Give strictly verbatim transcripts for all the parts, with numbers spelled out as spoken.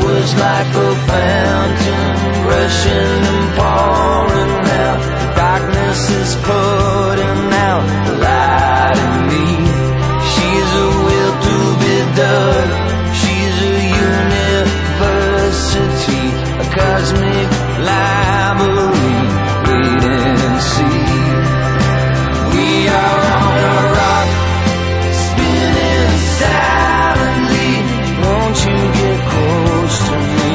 was like a fountain rushing and pouring out. Darkness is putting out the light in me. She's a will to be done. She's a university, a cosmic library. Wait and see. We are on a rock, spinning silently. Won't you get close to me?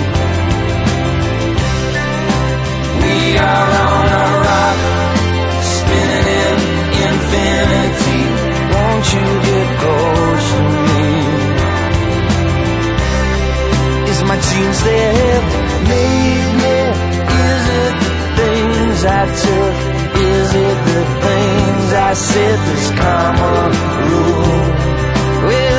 We are on a rock, spinning in infinity. Won't you get close to me? Is my genes that have made me? Is it the things I took? Is it the things I said? This common rule. Well,